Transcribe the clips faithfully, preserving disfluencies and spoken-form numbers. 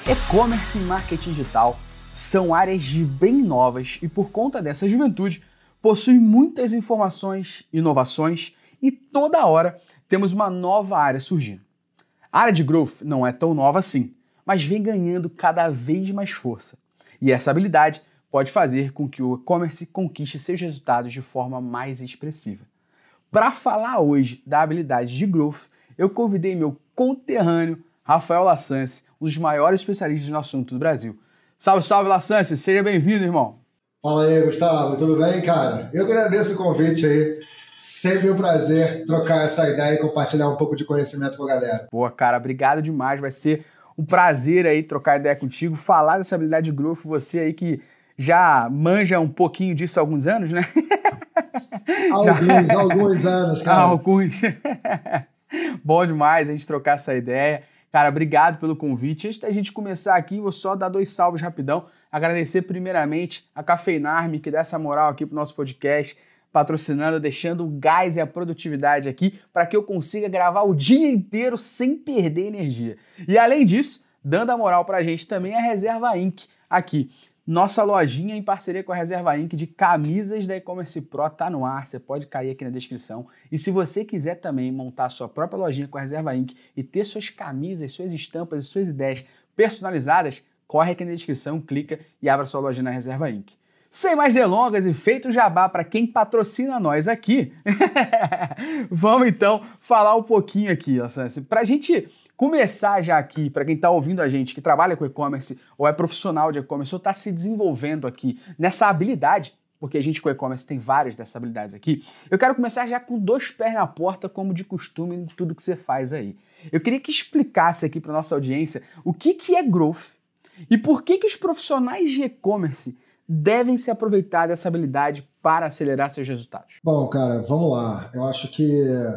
E-commerce e marketing digital são áreas bem novas e, por conta dessa juventude, possuem muitas informações, inovações e toda hora temos uma nova área surgindo. A área de growth não é tão nova assim, mas vem ganhando cada vez mais força. E essa habilidade pode fazer com que o e-commerce conquiste seus resultados de forma mais expressiva. Para falar hoje da habilidade de growth, eu convidei meu conterrâneo Rafael Lassance, um dos maiores especialistas no assunto do Brasil. Salve, salve, Lassance! Seja bem-vindo, irmão! Fala aí, Gustavo. Tudo bem, cara? Eu agradeço o convite aí. Sempre um prazer trocar essa ideia e compartilhar um pouco de conhecimento com a galera. Pô, cara, obrigado demais. Vai ser um prazer aí trocar ideia contigo, falar dessa habilidade de growth. Você aí que já manja um pouquinho disso há alguns anos, né? Alguns, já... alguns anos, cara. Alguns. Bom demais a gente trocar essa ideia. Cara, obrigado pelo convite. Antes da gente começar aqui, vou só dar dois salves rapidão. Agradecer primeiramente a Cafeinarme, que dá essa moral aqui pro nosso podcast, patrocinando, deixando o gás e a produtividade aqui para que eu consiga gravar o dia inteiro sem perder energia. E além disso, dando a moral pra gente também a Reserva Inc aqui. Nossa lojinha em parceria com a Reserva Inc de camisas da E-Commerce Pro tá no ar, você pode cair aqui na descrição. E se você quiser também montar sua própria lojinha com a Reserva Inc e ter suas camisas, suas estampas e suas ideias personalizadas, corre aqui na descrição, clica e abra sua lojinha na Reserva Inc. Sem mais delongas e feito o jabá para quem patrocina nós aqui, vamos então falar um pouquinho aqui, Lassance, para a gente começar já aqui, para quem está ouvindo a gente, que trabalha com e-commerce ou é profissional de e-commerce ou está se desenvolvendo aqui nessa habilidade, porque a gente com e-commerce tem várias dessas habilidades aqui, eu quero começar já com dois pés na porta, como de costume em tudo que você faz aí. Eu queria que explicasse aqui para nossa audiência o que, que é growth e por que, que os profissionais de e-commerce devem se aproveitar dessa habilidade para acelerar seus resultados. Bom, cara, vamos lá. Eu acho que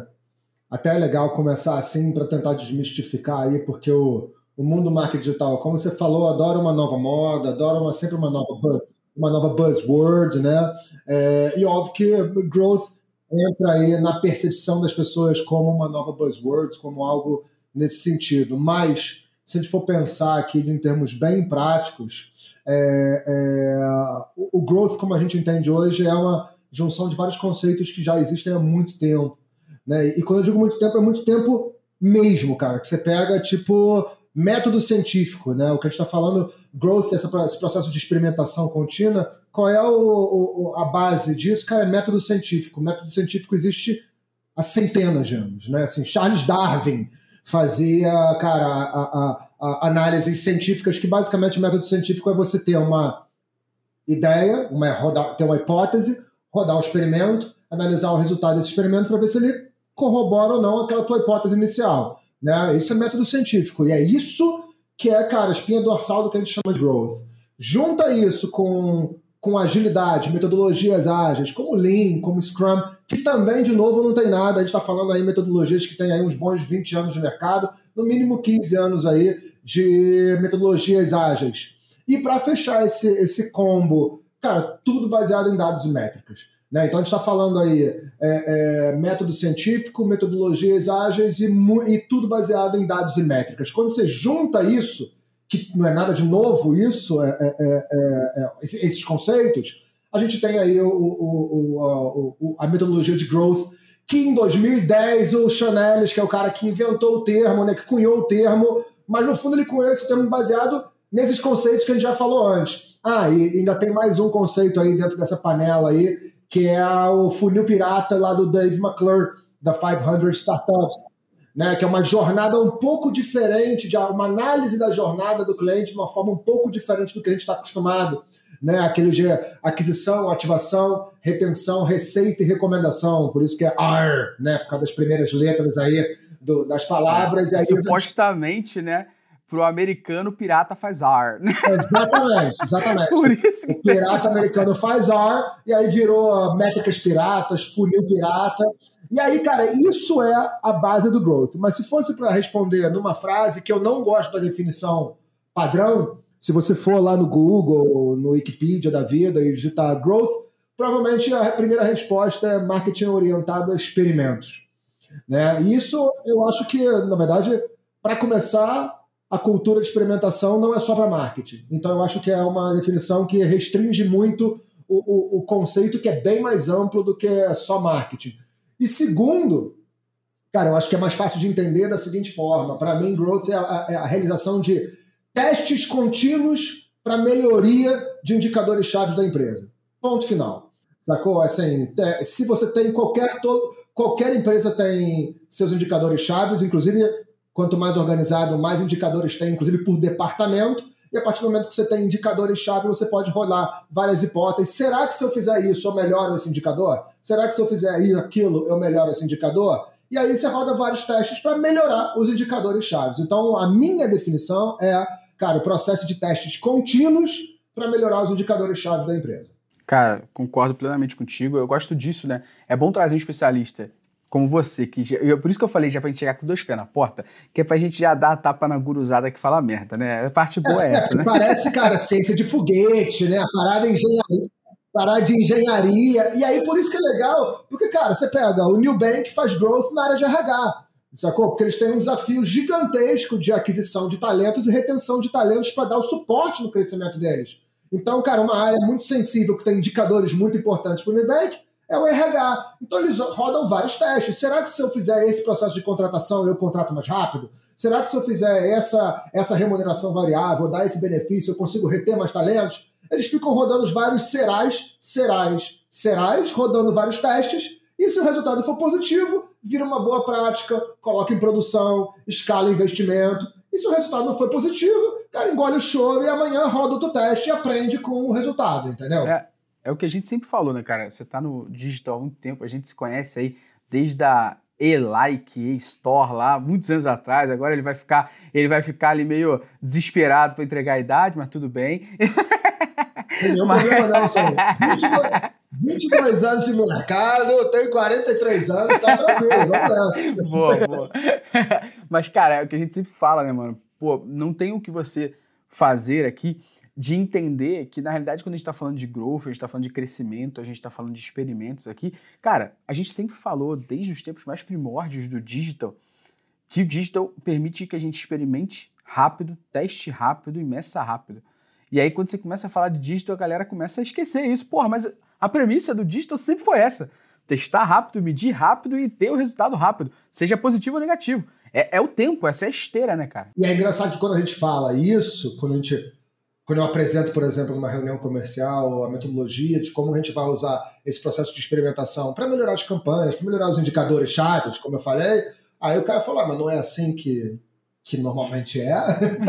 até é legal começar assim para tentar desmistificar aí, porque o, o mundo marketing digital, como você falou, adora uma nova moda, adora uma, sempre uma nova, uma nova buzzword, né? É, e óbvio que growth entra aí na percepção das pessoas como uma nova buzzword, como algo nesse sentido. Mas, se a gente for pensar aqui em termos bem práticos, é, é, o, o growth, como a gente entende hoje, é uma junção de vários conceitos que já existem há muito tempo. Né? E quando eu digo muito tempo, é muito tempo mesmo, cara, que você pega, tipo, método científico, né? O que a gente está falando, growth, essa, esse processo de experimentação contínua, qual é o, o, a base disso? Cara, é método científico. O método científico existe há centenas de anos, né? Assim, Charles Darwin fazia, cara, a, a, a análises científicas, que basicamente o método científico é você ter uma ideia, uma, rodar, ter uma hipótese, rodar um experimento, analisar o resultado desse experimento para ver se ele corrobora ou não aquela tua hipótese inicial. Né? Isso é método científico. E é isso que é, cara, a espinha dorsal do que a gente chama de growth. Junta isso com, com agilidade, metodologias ágeis, como Lean, como Scrum, que também, de novo, não tem nada. A gente está falando aí metodologias que têm aí uns bons vinte anos de mercado, no mínimo quinze anos aí de metodologias ágeis. E para fechar esse, esse combo, cara, tudo baseado em dados e métricas. Né? Então a gente está falando aí é, é, método científico, metodologias ágeis e, e tudo baseado em dados e métricas. Quando você junta isso, que não é nada de novo isso, é, é, é, é, esses conceitos, a gente tem aí o, o, o, o, a metodologia de growth, que em dois mil e dez o Chanelis, que é o cara que inventou o termo, né, que cunhou o termo, mas no fundo ele cunhou esse termo baseado nesses conceitos que a gente já falou antes. Ah, e ainda tem mais um conceito aí dentro dessa panela aí, que é o funil pirata lá do Dave McClure, da quinhentas Startups, né? Que é uma jornada um pouco diferente, de uma análise da jornada do cliente de uma forma um pouco diferente do que a gente está acostumado. Né? Aquele de aquisição, ativação, retenção, receita e recomendação, por isso que é R, né? Por causa das primeiras letras aí do, das palavras. É, e aí supostamente, né? Pro americano, pirata faz R. Exatamente, exatamente. Por isso que o pirata americano faz R, e aí virou métricas piratas, funil pirata. E aí, cara, isso é a base do growth. Mas se fosse para responder numa frase que eu não gosto da definição padrão, se você for lá no Google, no Wikipedia da vida e digitar growth, provavelmente a primeira resposta é marketing orientado a experimentos. Né? E isso eu acho que, na verdade, para começar, a cultura de experimentação não é só para marketing. Então, eu acho que é uma definição que restringe muito o, o, o conceito, que é bem mais amplo do que só marketing. E segundo, cara, eu acho que é mais fácil de entender da seguinte forma. Para mim, growth é a, é a realização de testes contínuos para melhoria de indicadores-chave da empresa. Ponto final. Sacou? Assim, é, se você tem qualquer... Todo, qualquer empresa tem seus indicadores-chave, inclusive... Quanto mais organizado, mais indicadores tem, inclusive por departamento, e a partir do momento que você tem indicadores-chave, você pode rolar várias hipóteses. Será que se eu fizer isso, eu melhoro esse indicador? Será que se eu fizer isso, aquilo, eu melhoro esse indicador? E aí você roda vários testes para melhorar os indicadores-chave. Então, a minha definição é, cara, o processo de testes contínuos para melhorar os indicadores-chave da empresa. Cara, concordo plenamente contigo. Eu gosto disso, né? É bom trazer um especialista como você, que já, por isso que eu falei já pra gente chegar com dois pés na porta, que é pra gente já dar a tapa na guruzada que fala merda, né? A parte boa é, é essa, é, né? Parece, cara, ciência de foguete, né? A parada é engenharia, parada de engenharia. E aí, por isso que é legal, porque, cara, você pega o Nubank faz growth na área de R H, sacou? Porque eles têm um desafio gigantesco de aquisição de talentos e retenção de talentos para dar o suporte no crescimento deles. Então, cara, uma área muito sensível que tem indicadores muito importantes para o Nubank é o R H. Então eles rodam vários testes. Será que se eu fizer esse processo de contratação, eu contrato mais rápido? Será que se eu fizer essa, essa remuneração variável, dar esse benefício, eu consigo reter mais talentos? Eles ficam rodando os vários serais, serais, serais, rodando vários testes, e se o resultado for positivo, vira uma boa prática, coloca em produção, escala investimento. E se o resultado não for positivo, cara, engole o choro e amanhã roda outro teste e aprende com o resultado, entendeu? É. É o que a gente sempre falou, né, cara? Você tá no digital há muito tempo, a gente se conhece aí desde a E-Like, E-Store lá, muitos anos atrás. Agora ele vai ficar, ele vai ficar ali meio desesperado para entregar a idade, mas tudo bem. Não mas... problema não, senhor. vinte e dois anos de mercado, eu tenho quarenta e três anos, tá tranquilo, vamos nessa. Boa, boa. Mas, cara, é o que a gente sempre fala, né, mano? Pô, não tem o que você fazer aqui de entender que, na realidade, quando a gente está falando de growth, a gente está falando de crescimento, a gente está falando de experimentos aqui, cara, a gente sempre falou, desde os tempos mais primórdios do digital, que o digital permite que a gente experimente rápido, teste rápido e meça rápido. E aí, quando você começa a falar de digital, a galera começa a esquecer isso. Porra, mas a premissa do digital sempre foi essa. Testar rápido, medir rápido e ter o resultado rápido, seja positivo ou negativo. É, é o tempo, essa é a esteira, né, cara? E é engraçado que quando a gente fala isso, quando a gente... Quando eu apresento, por exemplo, numa reunião comercial, a metodologia de como a gente vai usar esse processo de experimentação para melhorar as campanhas, para melhorar os indicadores chaves, como eu falei, aí o cara fala, ah, mas não é assim que, que normalmente é?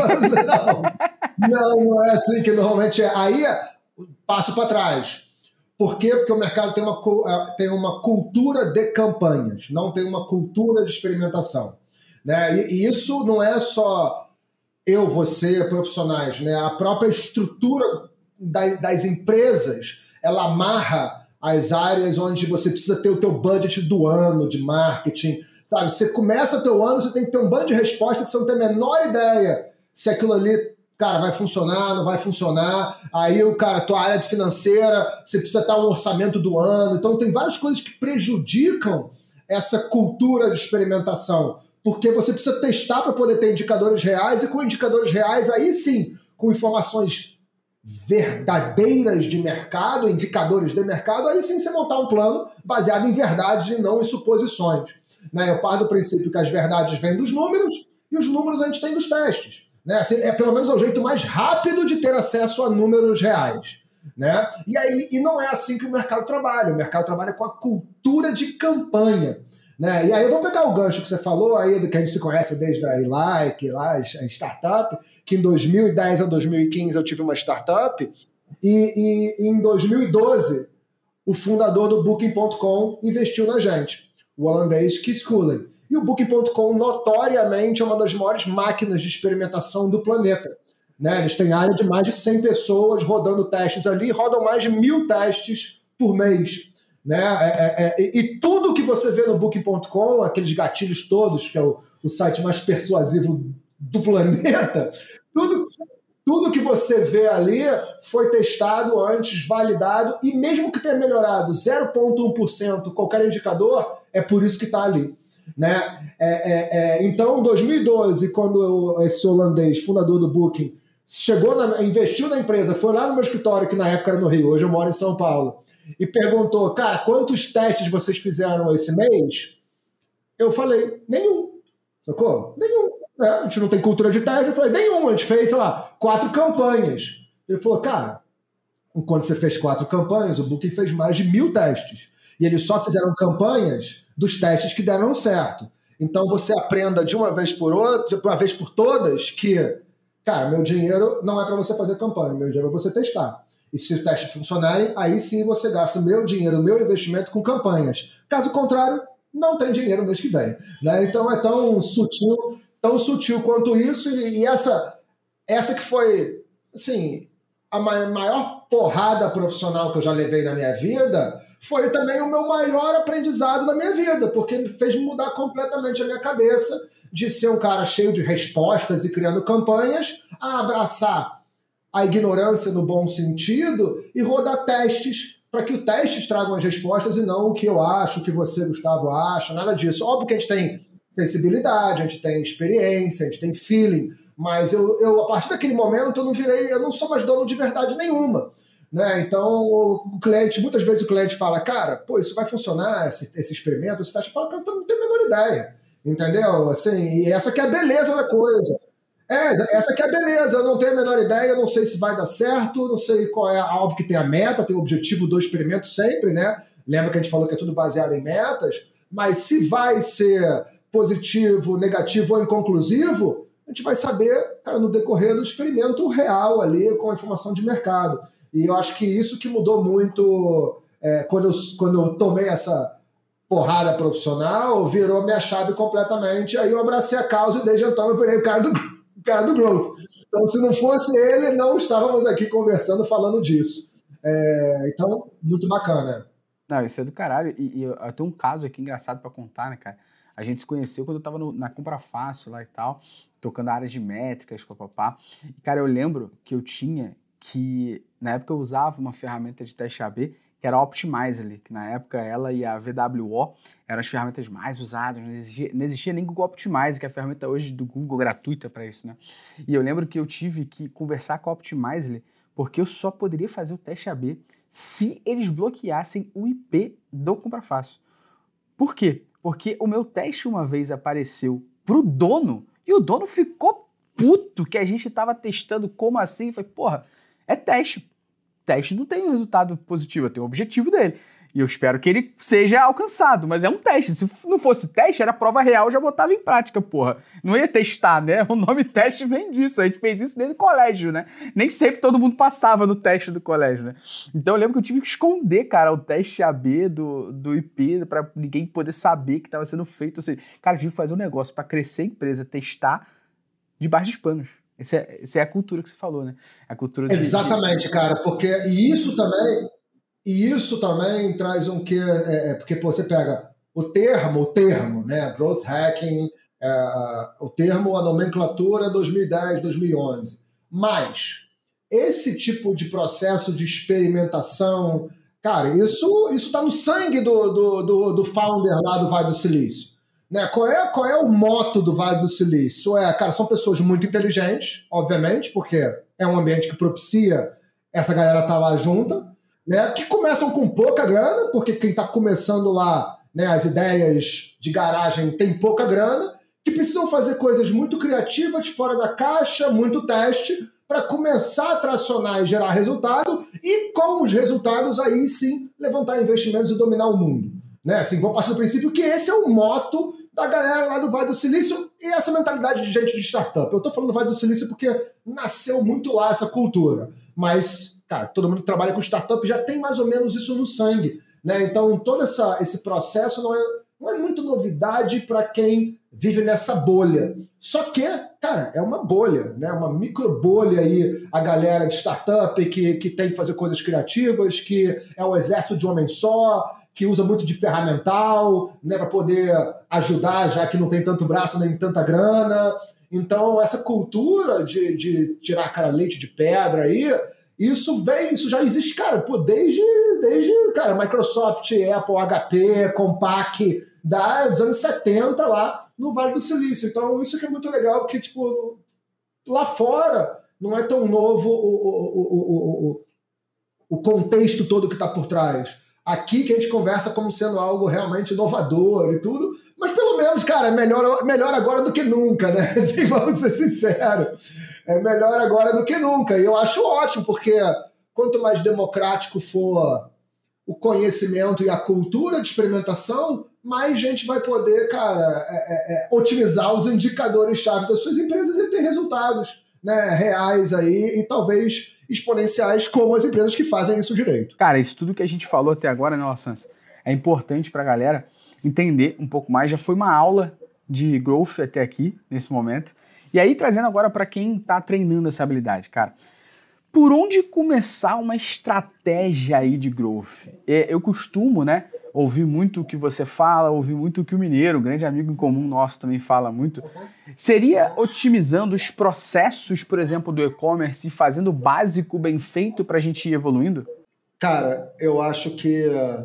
não, não, não é assim que normalmente é. Aí, passo para trás. Por quê? Porque o mercado tem uma, tem uma cultura de campanhas, não tem uma cultura de experimentação. Né? E, e isso não é só... eu, você, profissionais, né? A própria estrutura das, das empresas, ela amarra as áreas onde você precisa ter o teu budget do ano de marketing, sabe? Você começa o teu ano, você tem que ter um bando de respostas que você não tem a menor ideia se aquilo ali, cara, vai funcionar, não vai funcionar. Aí, o cara, tua área financeira, você precisa ter um orçamento do ano. Então, tem várias coisas que prejudicam essa cultura de experimentação, porque você precisa testar para poder ter indicadores reais, e com indicadores reais, aí sim, com informações verdadeiras de mercado, indicadores de mercado, aí sim você montar um plano baseado em verdades e não em suposições. Né? Eu paro do princípio que as verdades vêm dos números e os números a gente tem dos testes. Né? Assim, é pelo menos é o jeito mais rápido de ter acesso a números reais. Né? E, aí, e não é assim que o mercado trabalha. O mercado trabalha com a cultura de campanha. Né? E aí eu vou pegar o gancho que você falou aí, do que a gente se conhece desde a E-Like, lá, a startup, que em dois mil e dez a dois mil e quinze eu tive uma startup, e, e em dois mil e doze o fundador do Booking ponto com investiu na gente, o holandês Kees Kullen. E o Booking ponto com notoriamente é uma das maiores máquinas de experimentação do planeta. Né? Eles têm área de mais de cem pessoas rodando testes ali, rodam mais de mil testes por mês. Né? É, é, é, e tudo que você vê no Booking ponto com, aqueles gatilhos todos, que é o, o site mais persuasivo do planeta, tudo, tudo que você vê ali foi testado antes, validado, e mesmo que tenha melhorado zero vírgula um por cento qualquer indicador, é por isso que está ali. né? É, é, é, então, em dois mil e doze, quando esse holandês, fundador do Booking, chegou na, investiu na empresa, foi lá no meu escritório, que na época era no Rio, hoje eu moro em São Paulo, e perguntou, cara, quantos testes vocês fizeram esse mês? Eu falei, nenhum. Sacou? Nenhum. Né? A gente não tem cultura de teste. Eu falei, nenhum. A gente fez, sei lá, quatro campanhas. Ele falou, cara, enquanto você fez quatro campanhas, o Booking fez mais de mil testes. E eles só fizeram campanhas dos testes que deram certo. Então você aprenda de uma vez por outra, de uma vez por todas, que, cara, meu dinheiro não é para você fazer campanha, meu dinheiro é para você testar. E se os testes funcionarem, aí sim você gasta o meu dinheiro, o meu investimento com campanhas. Caso contrário, não tem dinheiro no mês que vem. Né? Então é tão sutil, tão sutil quanto isso, e, e essa, essa que foi, assim, a maior porrada profissional que eu já levei na minha vida, foi também o meu maior aprendizado na minha vida, porque me fez mudar completamente a minha cabeça de ser um cara cheio de respostas e criando campanhas, a abraçar a ignorância no bom sentido e rodar testes para que os testes tragam as respostas e não o que eu acho, o que você, Gustavo, acha, nada disso. Óbvio que a gente tem sensibilidade, a gente tem experiência, a gente tem feeling, mas eu, eu a partir daquele momento eu não virei, eu não sou mais dono de verdade nenhuma. Né? Então o cliente, muitas vezes o cliente fala, cara, pô, isso vai funcionar, esse, esse experimento, esse teste, fala, cara, eu não tenho a menor ideia, entendeu? Assim, e essa que é a beleza da coisa. É, essa que é a beleza, eu não tenho a menor ideia, eu não sei se vai dar certo, não sei qual é, óbvio que tem a meta, tem o objetivo do experimento sempre, né? Lembra que a gente falou que é tudo baseado em metas, mas se vai ser positivo, negativo ou inconclusivo, a gente vai saber, cara, no decorrer do experimento real ali, com a informação de mercado. E eu acho que isso que mudou muito é, quando, eu, quando eu tomei essa porrada profissional, virou minha chave completamente, aí eu abracei a causa e desde então eu virei o cara do cara do Growth. Então, se não fosse ele, não estávamos aqui conversando, falando disso. É, então, muito bacana. Não, isso é do caralho. E, e eu, eu tenho um caso aqui engraçado pra contar, né, cara? A gente se conheceu quando eu tava no, na Compra Fácil lá e tal, tocando a área de métricas, papapá. E, cara, eu lembro que eu tinha que... Na época eu usava uma ferramenta de teste A B, que era a Optimizely, que na época ela e a V W O eram as ferramentas mais usadas, não existia, não existia nem Google Optimize, que é a ferramenta hoje do Google gratuita para isso, né? E eu lembro que eu tive que conversar com a Optimizely, porque eu só poderia fazer o teste A B se eles bloqueassem o I P do Compra Fácil. Por quê? Porque o meu teste uma vez apareceu pro dono, e o dono ficou puto que a gente tava testando como assim. Eu falei, porra, é teste. Teste não tem um resultado positivo, tem o objetivo dele. E eu espero que ele seja alcançado, mas é um teste. Se não fosse teste, era prova real, eu já botava em prática, porra. Não ia testar, né? O nome teste vem disso. A gente fez isso desde o colégio, né? Nem sempre todo mundo passava no teste do colégio, né? Então eu lembro que eu tive que esconder, cara, o teste A B do, do I P pra ninguém poder saber que estava sendo feito. Ou seja, cara, eu tive que fazer um negócio pra crescer a empresa, testar debaixo dos panos. Essa é, essa é a cultura que você falou, né? A cultura de, Exatamente, de... cara, porque e isso também, e isso também traz um que é, porque pô, você pega o termo, o termo, né? Growth hacking, é, o termo, a nomenclatura dois mil e dez, dois mil e onze. Mas esse tipo de processo de experimentação, cara, isso isso está no sangue do, do, do, do founder lá do Vale do Silício. Né? Qual, é, qual é o moto do Vale do Silício? É, cara, são pessoas muito inteligentes, obviamente, porque é um ambiente que propicia essa galera estar lá junta, né? Que começam com pouca grana, porque quem está começando lá, né, as ideias de garagem tem pouca grana, que precisam fazer coisas muito criativas, fora da caixa, muito teste, para começar a tracionar e gerar resultado, e com os resultados aí sim levantar investimentos e dominar o mundo. Né? Assim, vou partir do princípio que esse é o moto da galera lá do Vale do Silício e essa mentalidade de gente de startup. Eu estou falando do Vale do Silício porque nasceu muito lá essa cultura. Mas, cara, todo mundo que trabalha com startup já tem mais ou menos isso no sangue. Né? Então, todo essa, esse processo não é, não é muito novidade para quem vive nessa bolha. Só que, cara, é uma bolha, né? Uma micro bolha aí, a galera de startup que, que tem que fazer coisas criativas, que é um exército de homem só, que usa muito de ferramental, né, para poder ajudar, já que não tem tanto braço nem tanta grana. Então, essa cultura de, de tirar cara leite de pedra aí, isso vem, isso já existe, cara, pô, desde, desde cara, Microsoft, Apple, H P, Compaq, da, dos anos setenta lá no Vale do Silício. Então, isso que é muito legal, porque, tipo, lá fora não é tão novo o, o, o, o, o contexto todo que está por trás. Aqui que a gente conversa como sendo algo realmente inovador e tudo, mas pelo menos, cara, é melhor, melhor agora do que nunca, né? Assim, vamos ser sinceros. É melhor agora do que nunca. E eu acho ótimo, porque quanto mais democrático for o conhecimento e a cultura de experimentação, mais gente vai poder, cara, é, é, otimizar os indicadores-chave das suas empresas e ter resultados, né, reais aí e talvez exponenciais como as empresas que fazem isso direito. Cara, isso tudo que a gente falou até agora, né, Sans, é importante para a galera entender um pouco mais. Já foi uma aula de growth até aqui, nesse momento. E aí, trazendo agora para quem está treinando essa habilidade, cara. Por onde começar uma estratégia aí de growth? Eu costumo, né, ouvir muito o que você fala, ouvir muito o que o Mineiro, um grande amigo em comum nosso, também fala muito. Seria otimizando os processos, por exemplo, do e-commerce e fazendo o básico bem feito para a gente ir evoluindo? Cara, eu acho que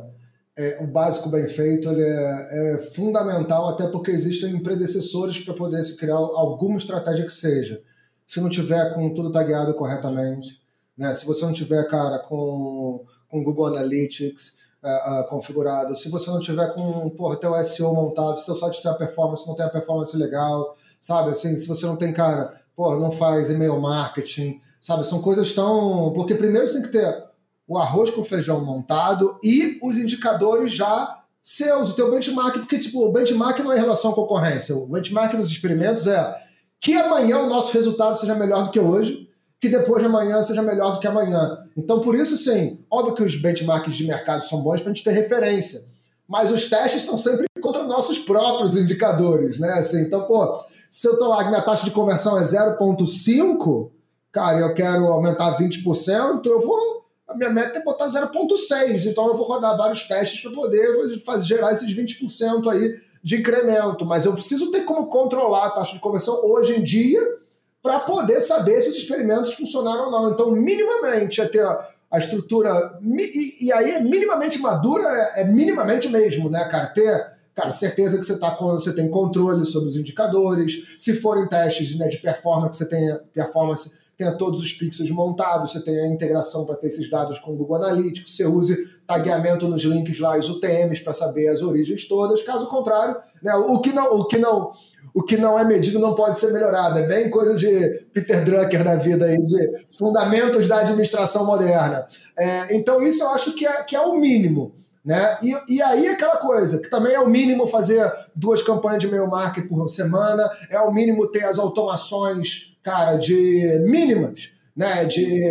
é, o básico bem feito ele é, é fundamental, até porque existem predecessores para poder se criar alguma estratégia que seja. Se não tiver com tudo tagueado corretamente, né? Se você não tiver, cara, com, com Google Analytics uh, uh, configurado, se você não tiver com, porra, teu S E O montado, se teu site tem a performance, não tem a performance legal, sabe, assim, se você não tem, cara, porra, não faz e-mail marketing, sabe, são coisas tão... Porque primeiro você tem que ter o arroz com feijão montado e os indicadores já seus, o teu benchmark, porque, tipo, o benchmark não é em relação à concorrência, o benchmark nos experimentos é que amanhã o nosso resultado seja melhor do que hoje, que depois de amanhã seja melhor do que amanhã. Então, por isso, sim, óbvio que os benchmarks de mercado são bons para a gente ter referência, mas os testes são sempre contra nossos próprios indicadores, né? Assim, então, pô, se eu tô lá, minha taxa de conversão é zero vírgula cinco, cara, eu quero aumentar vinte por cento, eu vou... A minha meta é botar zero vírgula seis, então eu vou rodar vários testes para poder fazer, gerar esses vinte por cento aí de incremento, mas eu preciso ter como controlar a taxa de conversão hoje em dia para poder saber se os experimentos funcionaram ou não. Então, minimamente, é ter a estrutura, e, e aí é minimamente madura, é, é minimamente mesmo, né, cara? Ter, cara, certeza que você, tá com, você tem controle sobre os indicadores, se forem testes, né, de performance, você tem performance... tenha todos os pixels montados, você tenha a integração para ter esses dados com o Google Analytics, você use tagueamento nos links lá, os U T Ms, para saber as origens todas. Caso contrário, né, o, que não, o, que não, o que não é medido não pode ser melhorado. É bem coisa de Peter Drucker da vida, aí, de fundamentos da administração moderna. É, então isso eu acho que é, que é o mínimo. Né? E, e aí aquela coisa, que também é o mínimo fazer duas campanhas de e-mail marketing por semana, é o mínimo ter as automações, cara, de mínimas, né? de,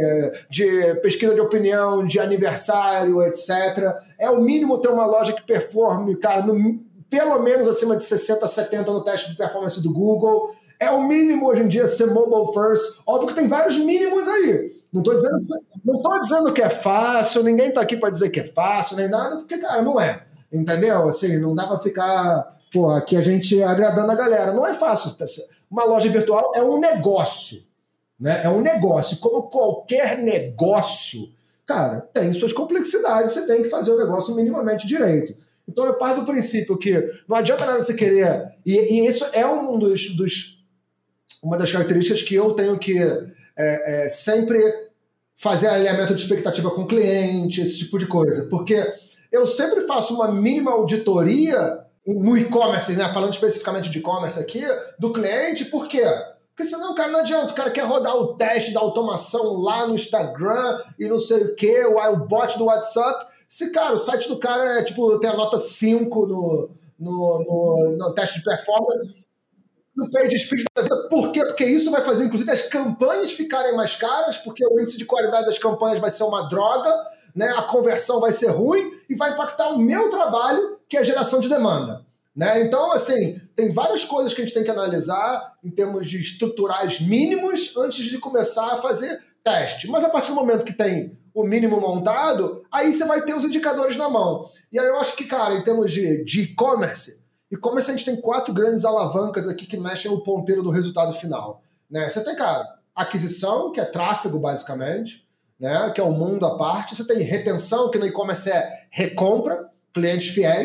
de pesquisa de opinião, de aniversário, etcétera. É o mínimo ter uma loja que performe, cara, no, pelo menos acima de sessenta, setenta no teste de performance do Google. É o mínimo hoje em dia ser mobile first. Óbvio que tem vários mínimos aí. Não estou dizendo, não tô dizendo que é fácil, ninguém está aqui para dizer que é fácil, nem nada, porque, cara, não é. Entendeu? Assim, não dá para ficar, pô, aqui a gente agradando a galera. Não é fácil. Uma loja virtual é um negócio, né? É um negócio. Como qualquer negócio, cara, tem suas complexidades, você tem que fazer o negócio minimamente direito. Então, eu parto do princípio que não adianta nada você querer... E, e isso é um dos, dos, uma das características que eu tenho que é, é, sempre fazer alinhamento de expectativa com o cliente, esse tipo de coisa. Porque eu sempre faço uma mínima auditoria no e-commerce, né? Falando especificamente de e-commerce aqui, do cliente. Por quê? Porque senão, cara, não adianta. O cara quer rodar o teste da automação lá no Instagram e não sei o quê, o bot do WhatsApp. Se, cara, o site do cara é, tipo, tem a nota cinco no, no, no, no teste de performance, no page speed da vida. Por quê? Porque isso vai fazer, inclusive, as campanhas ficarem mais caras, porque o índice de qualidade das campanhas vai ser uma droga, né? A conversão vai ser ruim e vai impactar o meu trabalho, que é a geração de demanda. Né? Então, assim, tem várias coisas que a gente tem que analisar em termos de estruturais mínimos antes de começar a fazer teste. Mas a partir do momento que tem o mínimo montado, aí você vai ter os indicadores na mão. E aí eu acho que, cara, em termos de, de e-commerce, e-commerce a gente tem quatro grandes alavancas aqui que mexem o ponteiro do resultado final. Né? Você tem, cara, aquisição, que é tráfego, basicamente, né? Que é um mundo à parte. Você tem retenção, que no e-commerce é recompra, clientes fiéis.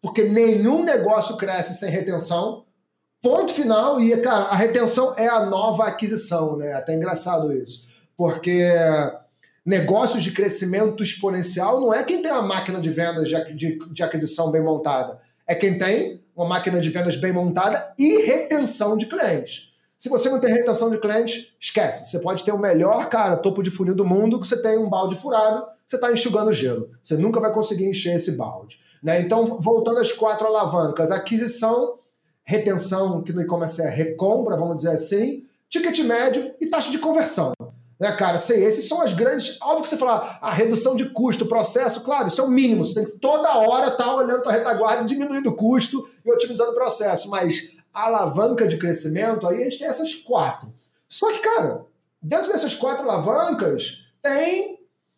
porque nenhum negócio cresce sem retenção. Ponto final. E, cara, a retenção é a nova aquisição, né? Até engraçado isso. Porque negócios de crescimento exponencial não é quem tem uma máquina de vendas de, de, de aquisição bem montada. É quem tem uma máquina de vendas bem montada e retenção de clientes. Se você não tem retenção de clientes, esquece. Você pode ter o melhor, cara, topo de funil do mundo, que você tem um balde furado, você está enxugando gelo. Você nunca vai conseguir encher esse balde. Né? Então, voltando às quatro alavancas, aquisição, retenção, que no e-commerce é recompra, vamos dizer assim, ticket médio e taxa de conversão. Né, cara? Sei, esses são as grandes... Óbvio que você fala, a redução de custo, processo, claro, isso é o mínimo. Você tem que toda hora estar olhando para a retaguarda e diminuindo o custo e otimizando o processo. Mas a alavanca de crescimento, aí a gente tem essas quatro. Só que, cara, dentro dessas quatro alavancas, tem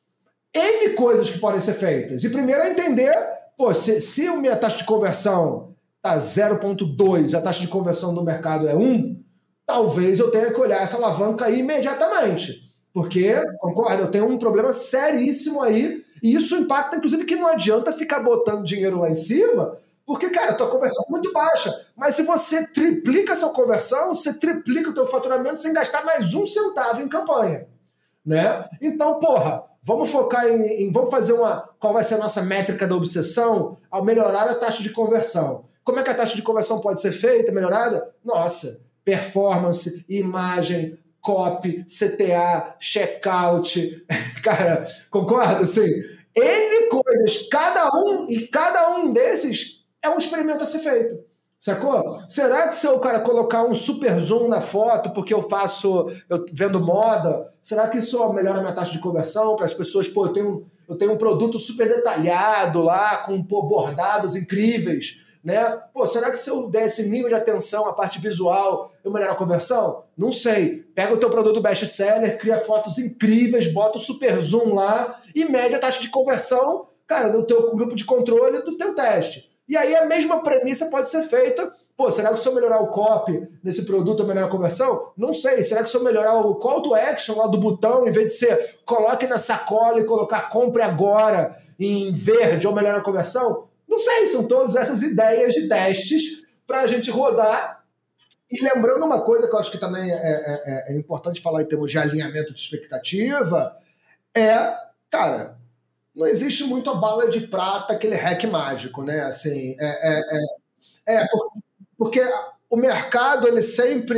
N coisas que podem ser feitas. E primeiro é entender, pô, se, se a minha taxa de conversão está zero vírgula dois, a taxa de conversão do mercado é um, talvez eu tenha que olhar essa alavanca aí imediatamente. Porque, concorda, eu tenho um problema seríssimo aí, e isso impacta, inclusive, que não adianta ficar botando dinheiro lá em cima, porque, cara, a tua conversão é muito baixa. Mas se você triplica a sua conversão, você triplica o teu faturamento sem gastar mais um centavo em campanha. Né? Então, porra, vamos focar em, em... Vamos fazer uma... Qual vai ser a nossa métrica da obsessão ao melhorar a taxa de conversão? Como é que a taxa de conversão pode ser feita, melhorada? Nossa, performance, imagem, copy, C T A, checkout, cara, concorda? Assim, N coisas, cada um, e cada um desses é um experimento a ser feito, sacou? Será que se eu, cara, colocar um super zoom na foto, porque eu faço, eu vendo moda, será que isso melhora a minha taxa de conversão para as pessoas, pô, eu tenho, eu tenho um produto super detalhado lá, com pô, bordados incríveis, né? Pô, será que se eu der esse nível de atenção à parte visual, eu melhoro a conversão? Não sei. Pega o teu produto best-seller, cria fotos incríveis, bota o super zoom lá e mede a taxa de conversão, cara, do teu grupo de controle do teu teste. E aí a mesma premissa pode ser feita. Pô, será que se eu melhorar o copy nesse produto eu melhoro a conversão? Não sei. Será que se eu melhorar o call to action lá do botão, em vez de ser coloque na sacola e colocar compre agora em verde, eu melhoro a conversão? Não sei, são todas essas ideias de testes para a gente rodar. E lembrando uma coisa que eu acho que também é, é, é importante falar em termos de alinhamento de expectativa, é, cara, não existe muito a bala de prata, aquele hack mágico, né? Assim, é, é, é, é porque o mercado, ele sempre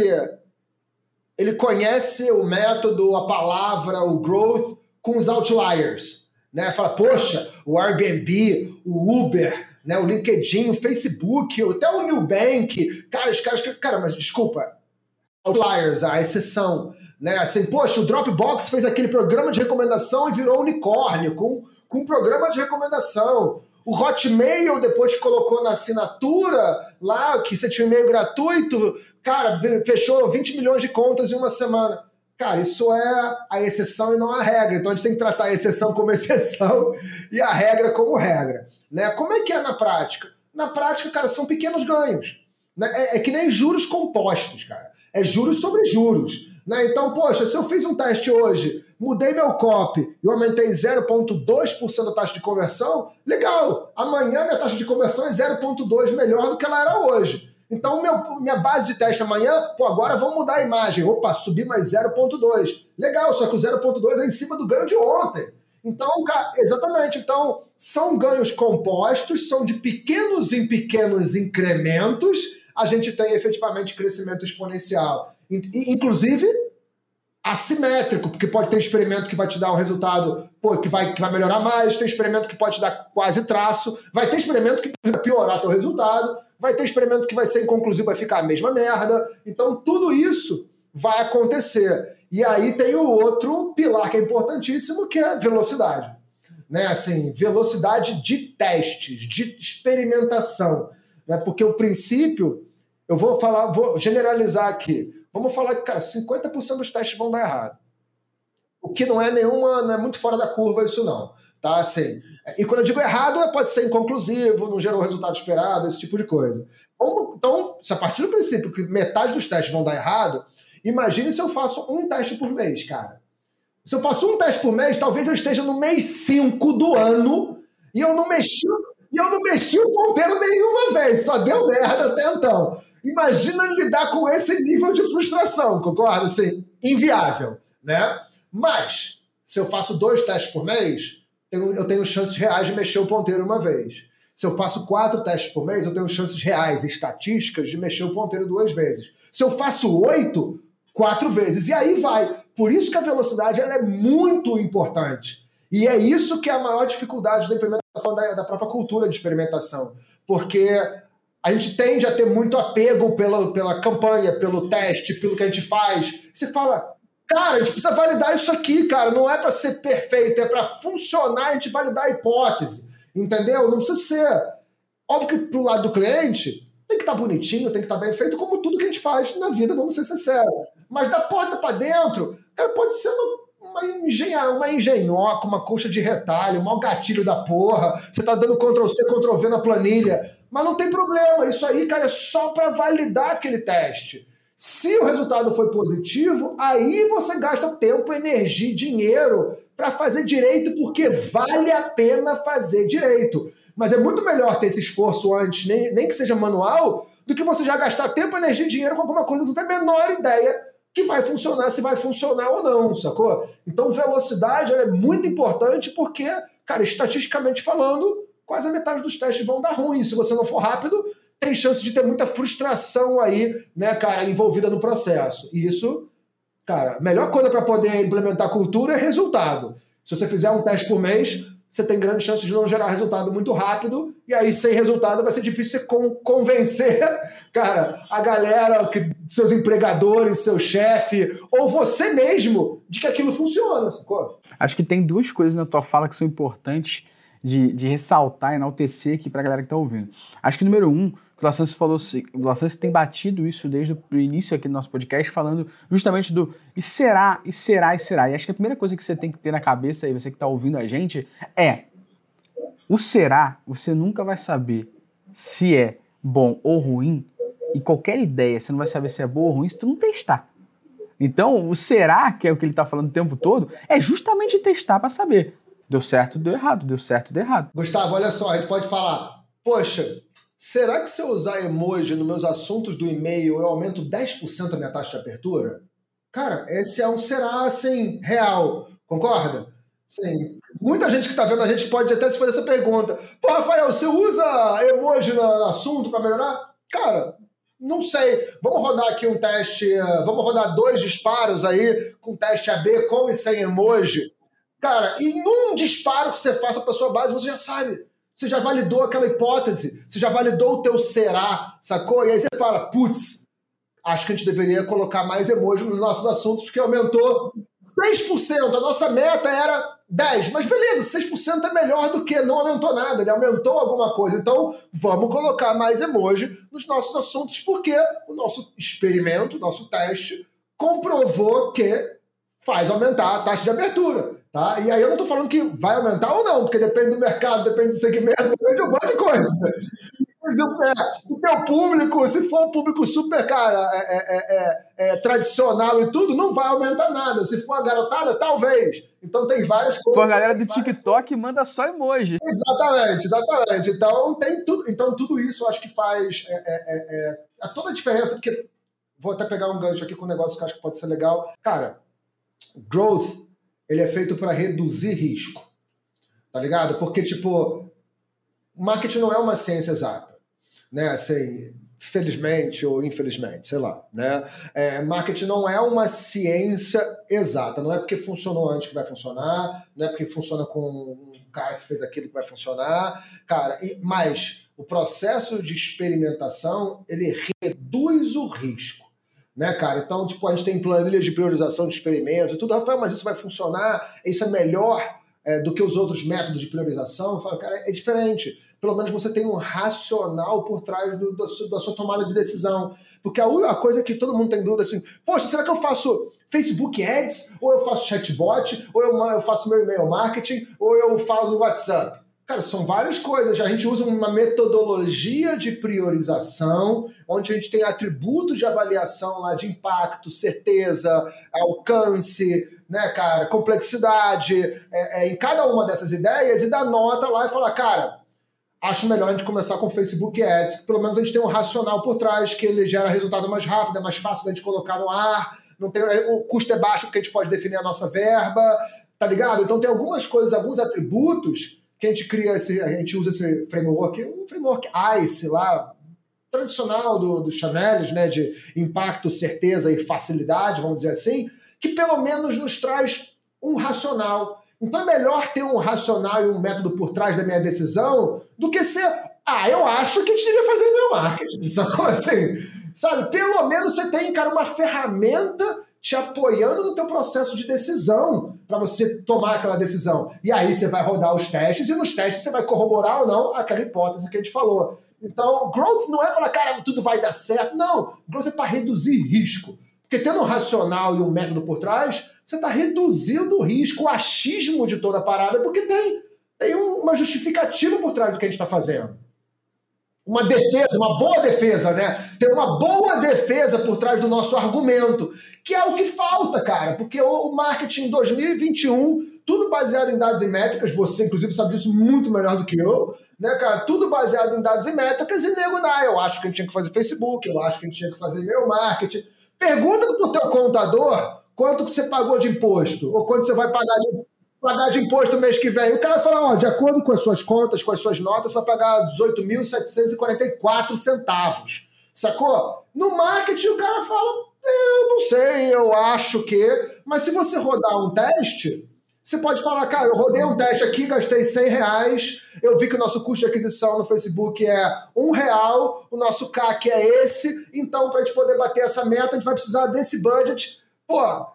ele conhece o método, a palavra, o growth com os outliers. Né? Fala, poxa, o Airbnb, o Uber, né? O LinkedIn, o Facebook, até o Nubank, cara, os caras que, cara, mas desculpa, outliers, a exceção, né? Assim, poxa, o Dropbox fez aquele programa de recomendação e virou unicórnio com, com um programa de recomendação. O Hotmail, depois que colocou na assinatura lá, que você tinha um e-mail gratuito, cara, fechou vinte milhões de contas em uma semana. Cara, isso é a exceção e não a regra. Então a gente tem que tratar a exceção como exceção e a regra como regra. Né? Como é que é na prática? Na prática, cara, são pequenos ganhos. Né? É, é que nem juros compostos, cara. É juros sobre juros. Né? Então, poxa, se eu fiz um teste hoje, mudei meu copy e aumentei zero vírgula dois por cento da taxa de conversão, legal. Amanhã minha taxa de conversão é zero vírgula dois por cento melhor do que ela era hoje. Então, meu, minha base de teste amanhã, pô, agora vamos mudar a imagem. Opa, subir mais zero vírgula dois. Legal, só que o zero vírgula dois é em cima do ganho de ontem. Então, cara, exatamente. Então, são ganhos compostos, são de pequenos em pequenos incrementos, a gente tem efetivamente crescimento exponencial. Inclusive, assimétrico, porque pode ter experimento que vai te dar um resultado pô, que, vai, que vai melhorar mais, tem experimento que pode te dar quase traço, vai ter experimento que vai piorar teu resultado, vai ter experimento que vai ser inconclusivo, vai ficar a mesma merda. Então, tudo isso vai acontecer. E aí tem o outro pilar que é importantíssimo, que é a velocidade. Né? Assim, velocidade de testes, de experimentação. Né? Porque o princípio, eu vou falar, vou generalizar aqui. Vamos falar que, cara, cinquenta por cento dos testes vão dar errado. O que não é nenhuma, não é muito fora da curva isso não. Tá? Assim, e quando eu digo errado, pode ser inconclusivo, não gerou o resultado esperado, esse tipo de coisa. Então, se a partir do princípio que metade dos testes vão dar errado, imagine se eu faço um teste por mês, cara. Se eu faço um teste por mês, talvez eu esteja no mês cinco do ano e eu não mexi, E eu não mexi o ponteiro nenhuma vez, só deu merda até então. Imagina lidar com esse nível de frustração, concorda? Assim, inviável, né? Mas, se eu faço dois testes por mês, eu tenho chances reais de mexer o ponteiro uma vez. Se eu faço quatro testes por mês, eu tenho chances reais, estatísticas, de mexer o ponteiro duas vezes. Se eu faço oito, quatro vezes. E aí vai. Por isso que a velocidade ela é muito importante. E é isso que é a maior dificuldade da implementação da, da própria cultura de experimentação. Porque a gente tende a ter muito apego pela, pela campanha, pelo teste, pelo que a gente faz. Você fala, cara, a gente precisa validar isso aqui, cara. Não é para ser perfeito, é para funcionar, a gente validar a hipótese. Entendeu? Não precisa ser. Óbvio que pro lado do cliente tem que estar bonitinho, tem que estar bem feito, como tudo que a gente faz na vida, vamos ser sinceros. Mas da porta para dentro, cara, pode ser uma, uma, engenha, uma engenhoca, uma coxa de retalho, um mau gatilho da porra. Você tá dando control C, control V na planilha. Mas não tem problema. Isso aí, cara, é só para validar aquele teste. Se o resultado foi positivo, aí você gasta tempo, energia e dinheiro para fazer direito, porque vale a pena fazer direito. Mas é muito melhor ter esse esforço antes, nem, nem que seja manual, do que você já gastar tempo, energia e dinheiro com alguma coisa que você não tem a menor ideia que vai funcionar, se vai funcionar ou não, sacou? Então, velocidade ela é muito importante porque, cara, estatisticamente falando, quase a metade dos testes vão dar ruim. Se você não for rápido, tem chance de ter muita frustração aí, né, cara, envolvida no processo. E isso, cara, a melhor coisa para poder implementar cultura é resultado. Se você fizer um teste por mês, você tem grande chance de não gerar resultado muito rápido, e aí sem resultado vai ser difícil você convencer, cara, a galera, seus empregadores, seu chefe, ou você mesmo, de que aquilo funciona, sacou? Acho que tem duas coisas na tua fala que são importantes de, de ressaltar, enaltecer aqui pra galera que tá ouvindo. Acho que número um, o Lassance falou, o Lassance tem batido isso desde o início aqui do nosso podcast, falando justamente do e será, e será, e será. E acho que a primeira coisa que você tem que ter na cabeça aí, você que tá ouvindo a gente, é o será, você nunca vai saber se é bom ou ruim, e qualquer ideia, você não vai saber se é boa ou ruim se tu não testar. Então, o será, que é o que ele tá falando o tempo todo, é justamente testar pra saber. Deu certo, deu errado, deu certo, deu errado. Gustavo, olha só, a gente pode falar, poxa, será que se eu usar emoji nos meus assuntos do e-mail, eu aumento dez por cento a minha taxa de abertura? Cara, esse é um será, assim, real. Concorda? Sim. Muita gente que está vendo a gente pode até se fazer essa pergunta. Pô, Rafael, você usa emoji no assunto para melhorar? Cara, não sei. Vamos rodar aqui um teste, vamos rodar dois disparos aí com teste A B com e sem emoji. Cara, e num disparo que você faça para sua base, você já sabe. Você já validou aquela hipótese, você já validou o teu será, sacou? E aí você fala, putz, acho que a gente deveria colocar mais emoji nos nossos assuntos, porque aumentou seis por cento. A nossa meta era dez por cento. Mas beleza, seis por cento é melhor do que não aumentou nada, ele aumentou alguma coisa. Então, vamos colocar mais emoji nos nossos assuntos, porque o nosso experimento, o nosso teste, comprovou que faz aumentar a taxa de abertura. Tá? E aí eu não estou falando que vai aumentar ou não, porque depende do mercado, depende do segmento, depende de um monte de coisa. É, o teu público, se for um público super, cara, é, é, é, é, tradicional e tudo, não vai aumentar nada. Se for a garotada, talvez. Então tem várias coisas. Pô, a galera do TikTok manda só emoji. Exatamente, exatamente. Então tem tudo, então tudo isso eu acho que faz é, é, é, é, toda a diferença, porque vou até pegar um gancho aqui com um negócio que eu acho que pode ser legal. Cara, growth, ele é feito para reduzir risco, tá ligado? Porque, tipo, marketing não é uma ciência exata, né? Assim, felizmente ou infelizmente, sei lá, né? É, marketing não é uma ciência exata, não é porque funcionou antes que vai funcionar, não é porque funciona com um cara que fez aquilo que vai funcionar, cara, e, mas o processo de experimentação, ele reduz o risco. Né, cara? Então, tipo, a gente tem planilhas de priorização de experimentos e tudo. Rafael, mas isso vai funcionar? Isso é melhor é, do que os outros métodos de priorização? Eu falo, cara, é diferente. Pelo menos você tem um racional por trás do, do, da sua tomada de decisão. Porque a, a coisa que todo mundo tem dúvida, assim, poxa, será que eu faço Facebook Ads? Ou eu faço chatbot? Ou eu, eu faço meu e-mail marketing? Ou eu falo no WhatsApp? Cara, são várias coisas. A gente usa uma metodologia de priorização, onde a gente tem atributos de avaliação lá de impacto, certeza, alcance, né, cara, complexidade, é, é, em cada uma dessas ideias, e dá nota lá e fala, cara, acho melhor a gente começar com o Facebook Ads, que pelo menos a gente tem um racional por trás, que ele gera resultado mais rápido, é mais fácil da gente colocar no ar, não tem, o custo é baixo porque a gente pode definir a nossa verba, tá ligado? Então tem algumas coisas, alguns atributos que a gente cria, esse, a gente usa esse framework, um framework ICE lá, tradicional do, do Chanelis, né, de impacto, certeza e facilidade, vamos dizer assim, que pelo menos nos traz um racional. Então é melhor ter um racional e um método por trás da minha decisão do que ser, ah, eu acho que a gente devia fazer meu marketing, sacou assim? Sabe, pelo menos você tem, cara, uma ferramenta te apoiando no teu processo de decisão para você tomar aquela decisão. E aí você vai rodar os testes e nos testes você vai corroborar ou não aquela hipótese que a gente falou. Então, growth não é falar, cara, tudo vai dar certo. Não, growth é para reduzir risco. Porque tendo um racional e um método por trás, você está reduzindo o risco, o achismo de toda a parada, porque tem, tem uma justificativa por trás do que a gente está fazendo. Uma defesa, uma boa defesa, né? Tem uma boa defesa por trás do nosso argumento, que é o que falta, cara, porque o marketing em dois mil e vinte e um, tudo baseado em dados e métricas, você inclusive sabe disso muito melhor do que eu, né, cara? Tudo baseado em dados e métricas e nego, não, eu acho que a gente tinha que fazer Facebook, eu acho que a gente tinha que fazer e-mail marketing. Pergunta pro teu contador quanto que você pagou de imposto, ou quanto você vai pagar de pagar de imposto mês que vem. O cara fala, ó, de acordo com as suas contas, com as suas notas, você vai pagar dezoito mil setecentos e quarenta e quatro centavos. Sacou? No marketing, o cara fala, eu não sei, eu acho que... Mas se você rodar um teste, você pode falar, cara, eu rodei um teste aqui, gastei cem reais, eu vi que o nosso custo de aquisição no Facebook é um real, o nosso C A C é esse, então, para a gente poder bater essa meta, a gente vai precisar desse budget. Pô,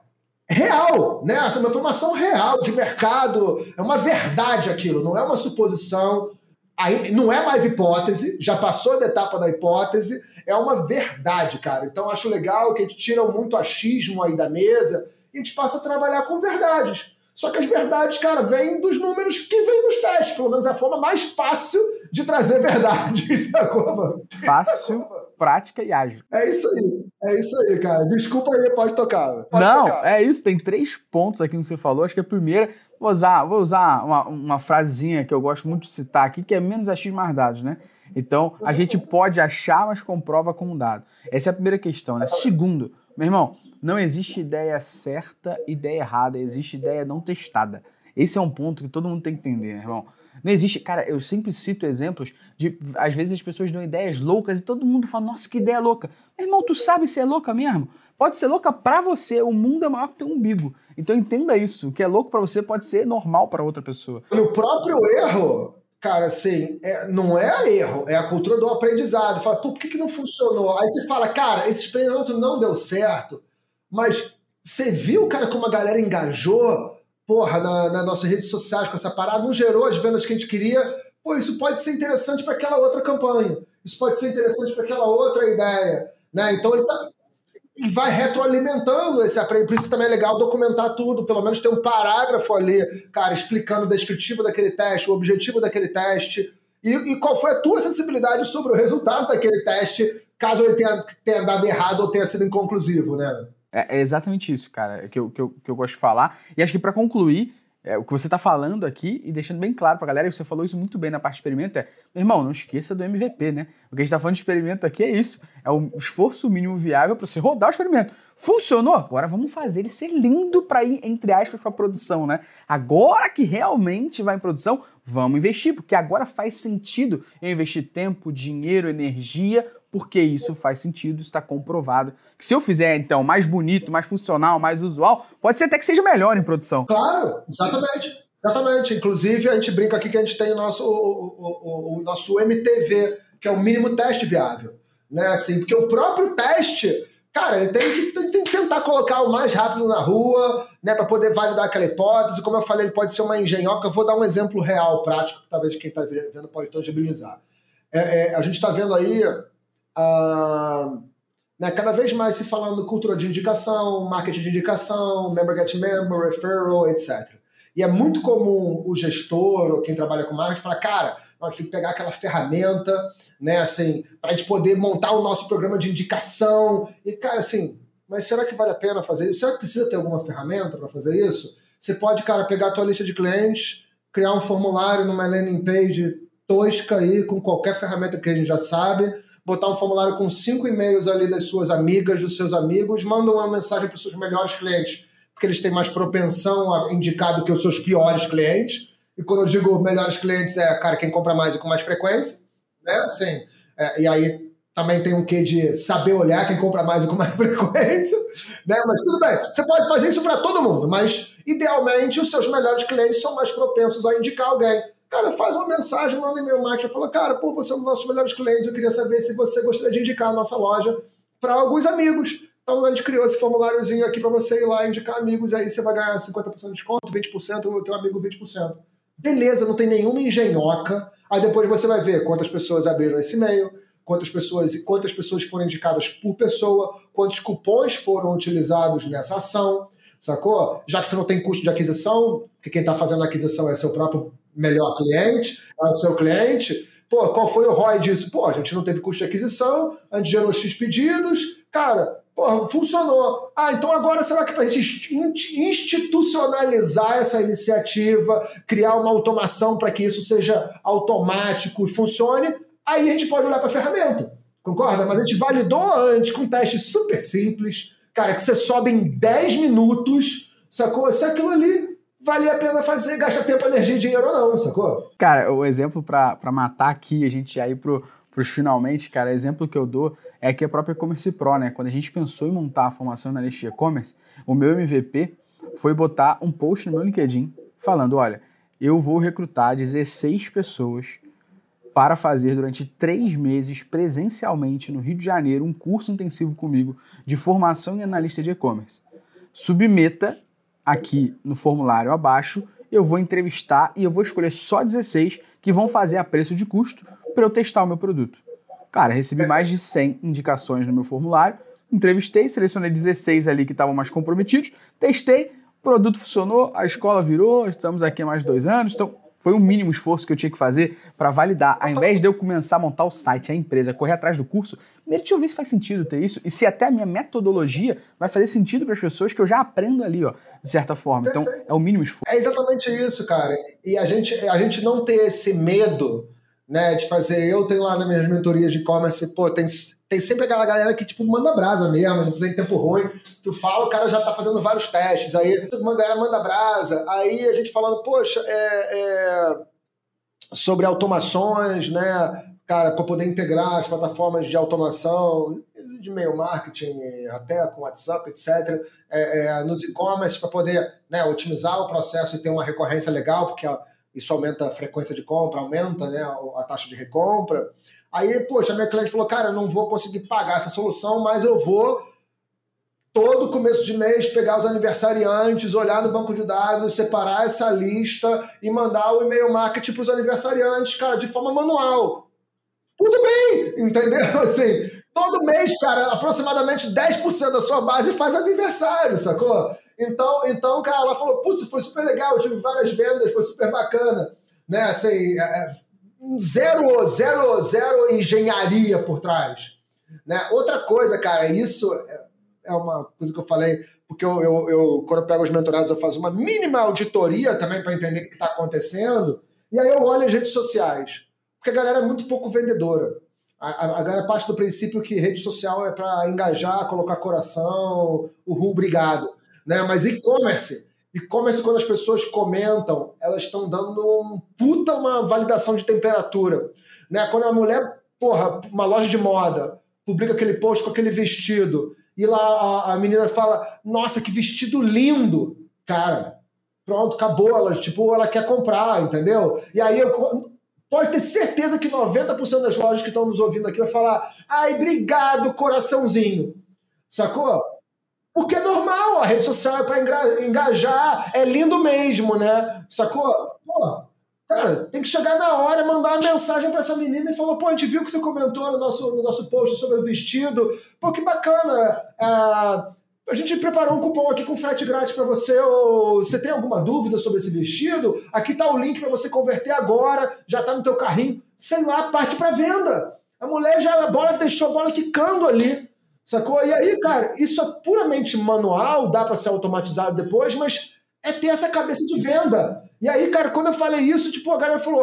real, né? Essa é uma informação real de mercado, é uma verdade aquilo, não é uma suposição, aí não é mais hipótese, já passou da etapa da hipótese, é uma verdade, cara. Então acho legal que a gente tira muito achismo aí da mesa e a gente passa a trabalhar com verdades. Só que as verdades, cara, vêm dos números que vêm dos testes, pelo menos é a forma mais fácil de trazer verdade, sacou, mano? Fácil, prática e ágil. É isso aí, é isso aí, cara. Desculpa aí, pode tocar. Pode Não, tocar. É isso, tem três pontos aqui no que você falou. Acho que a primeira, vou usar, vou usar uma, uma frasezinha que eu gosto muito de citar aqui, que é menos achismo mais dados, né? Então, a gente pode achar, mas comprova com um dado. Essa é a primeira questão, né? Segundo, meu irmão, não existe ideia certa e ideia errada, existe ideia não testada. Esse é um ponto que todo mundo tem que entender, meu irmão. Não existe, cara, eu sempre cito exemplos de, às vezes as pessoas dão ideias loucas e todo mundo fala, nossa, que ideia louca. Meu irmão, tu sabe se é louca mesmo? Pode ser louca pra você, o mundo é maior que teu umbigo. Então entenda isso, o que é louco pra você pode ser normal pra outra pessoa. E o próprio erro, cara, assim, é, não é erro, é a cultura do aprendizado. Fala, pô, por que, que não funcionou? Aí você fala, cara, esse experimento não deu certo, mas você viu, cara, como a galera engajou, porra, na, nas nossas redes sociais com essa parada, não gerou as vendas que a gente queria, pô, isso pode ser interessante para aquela outra campanha, isso pode ser interessante para aquela outra ideia, né? Então ele tá, e vai retroalimentando esse aprendizado. Por isso que também é legal documentar tudo, pelo menos ter um parágrafo ali, cara, explicando o descritivo daquele teste, o objetivo daquele teste, e, e qual foi a tua sensibilidade sobre o resultado daquele teste, caso ele tenha, tenha dado errado ou tenha sido inconclusivo, né? É, é exatamente isso, cara, que eu, que, eu, que eu gosto de falar. E acho que para concluir, é, o que você tá falando aqui, e deixando bem claro pra galera, e você falou isso muito bem na parte de experimento, é, meu irmão, não esqueça do M V P, né? O que a gente tá falando de experimento aqui é isso, é o esforço mínimo viável para você rodar o experimento. Funcionou? Agora vamos fazer ele ser lindo para ir, entre aspas, pra produção, né? Agora que realmente vai em produção, vamos investir, porque agora faz sentido eu investir tempo, dinheiro, energia, porque isso faz sentido, isso está comprovado. Que se eu fizer, então, mais bonito, mais funcional, mais usual, pode ser até que seja melhor em produção. Claro, exatamente. Exatamente. Inclusive, a gente brinca aqui que a gente tem o nosso, o, o, o, o nosso M T V, que é o mínimo teste viável. Né? Assim, porque o próprio teste, cara, ele tem que, tem que tentar colocar o mais rápido na rua, né, para poder validar aquela hipótese. Como eu falei, ele pode ser uma engenhoca. Eu vou dar um exemplo real, prático, que talvez quem está vendo pode tangibilizar. É, é, a gente está vendo aí... Uh, né, cada vez mais se falando cultura de indicação, marketing de indicação, member get member, referral, etcétera. E é muito comum o gestor ou quem trabalha com marketing falar, cara, nós temos que pegar aquela ferramenta, né, assim, para a gente poder montar o nosso programa de indicação. E, cara, assim, mas será que vale a pena fazer isso? Será que precisa ter alguma ferramenta para fazer isso? Você pode, cara, pegar a tua lista de clientes, criar um formulário numa landing page tosca aí, com qualquer ferramenta que a gente já sabe, botar um formulário com cinco e-mails ali das suas amigas, dos seus amigos, manda uma mensagem para os seus melhores clientes, porque eles têm mais propensão a indicar do que os seus piores clientes. E quando eu digo melhores clientes, é, cara, quem compra mais e com mais frequência, né? Assim, é, e aí também tem um quê de saber olhar quem compra mais e com mais frequência, né? Mas tudo bem, você pode fazer isso para todo mundo, mas idealmente os seus melhores clientes são mais propensos a indicar alguém. Cara, faz uma mensagem, manda um e-mail marketing, fala, cara, pô, você é um dos nossos melhores clientes, eu queria saber se você gostaria de indicar a nossa loja para alguns amigos. Então a gente criou esse formuláriozinho aqui para você ir lá indicar amigos, e aí você vai ganhar cinquenta por cento de desconto, vinte por cento, o teu amigo vinte por cento. Beleza, não tem nenhuma engenhoca. Aí depois você vai ver quantas pessoas abriram esse e-mail, quantas pessoas, quantas pessoas foram indicadas por pessoa, quantos cupons foram utilizados nessa ação, sacou? Já que você não tem custo de aquisição, porque quem está fazendo a aquisição é seu próprio melhor cliente, é o seu cliente, pô, qual foi o R O I disso? Pô, a gente não teve custo de aquisição, a gente gerou X pedidos, cara, pô, funcionou. Ah, então agora será que para a gente institucionalizar essa iniciativa, criar uma automação para que isso seja automático e funcione, aí a gente pode olhar para a ferramenta, concorda? Mas a gente validou antes com um teste super simples, cara, que você sobe em dez minutos, sacou? Se aquilo ali valia a pena fazer, gasta tempo, energia e dinheiro ou não, sacou? Cara, o exemplo para matar aqui, a gente já ir pro, pros finalmente, cara, o exemplo que eu dou é que a própria E-Commerce Pro, né? Quando a gente pensou em montar a formação analista de e-commerce, o meu M V P foi botar um post no meu LinkedIn falando, olha, eu vou recrutar dezesseis pessoas para fazer durante três meses presencialmente no Rio de Janeiro um curso intensivo comigo de formação em analista de e-commerce. Submeta aqui no formulário abaixo, eu vou entrevistar e eu vou escolher só dezesseis que vão fazer a preço de custo para eu testar o meu produto. Cara, recebi mais de cem indicações no meu formulário, entrevistei, selecionei dezesseis ali que estavam mais comprometidos, testei, o produto funcionou, a escola virou, estamos aqui há mais de dois anos, então foi o mínimo esforço que eu tinha que fazer para validar. Ao invés de eu começar a montar o site, a empresa, correr atrás do curso, primeiro deixa eu ver se faz sentido ter isso e se até a minha metodologia vai fazer sentido para as pessoas que eu já aprendo ali, ó, de certa forma. Então, é o mínimo esforço. É exatamente isso, cara. E a gente, a gente não ter esse medo, né, de fazer... Eu tenho lá nas minhas mentorias de e-commerce, pô, tem, tem sempre aquela galera que, tipo, manda brasa mesmo, não tem tempo ruim. Tu fala, o cara já tá fazendo vários testes, aí uma galera manda brasa, aí a gente falando, poxa, é, é, sobre automações, né, cara, para poder integrar as plataformas de automação, de e-mail marketing, até com WhatsApp, etcétera, é, é, nos e-commerce, para poder, né, otimizar o processo e ter uma recorrência legal, porque isso aumenta a frequência de compra, aumenta, né, a taxa de recompra. Aí, poxa, a minha cliente falou, cara, eu não vou conseguir pagar essa solução, mas eu vou, todo começo de mês, pegar os aniversariantes, olhar no banco de dados, separar essa lista e mandar o e-mail marketing para os aniversariantes, cara, de forma manual. Tudo bem, entendeu? Assim, todo mês, cara, aproximadamente dez por cento da sua base faz aniversário, sacou? Então, então cara, ela falou, putz, foi super legal, eu tive várias vendas, foi super bacana, né? Assim, é, zero, zero, zero engenharia por trás, né? Outra coisa, cara, isso é uma coisa que eu falei, porque eu, eu, eu quando eu pego os mentorados, eu faço uma mínima auditoria também para entender o que está acontecendo, e aí eu olho as redes sociais, porque a galera é muito pouco vendedora. A, a, a galera parte do princípio que rede social é para engajar, colocar coração, uhul, obrigado, né? Mas e-commerce, e-commerce, quando as pessoas comentam, elas estão dando um puta uma validação de temperatura, né? Quando a mulher, porra, uma loja de moda, publica aquele post com aquele vestido, e lá a, a menina fala, nossa, que vestido lindo, cara, pronto, acabou, ela, tipo, ela quer comprar, entendeu? E aí, eu, pode ter certeza que noventa por cento das lojas que estão nos ouvindo aqui vai falar, ai, obrigado, coraçãozinho, sacou? Porque é normal, a rede social é para engajar, é lindo mesmo, né? Sacou? Pô, cara, tem que chegar na hora, mandar uma mensagem para essa menina e falar, pô, a gente viu que você comentou no nosso, no nosso post sobre o vestido, pô, que bacana, é, a gente preparou um cupom aqui com frete grátis para você, ou você tem alguma dúvida sobre esse vestido? Aqui tá o link para você converter agora, já tá no teu carrinho, sei lá, parte para venda. A mulher já a bola, deixou a bola quicando ali. Sacou? E aí, cara, isso é puramente manual, dá para ser automatizado depois, mas é ter essa cabeça de venda. E aí, cara, quando eu falei isso, tipo, a galera falou,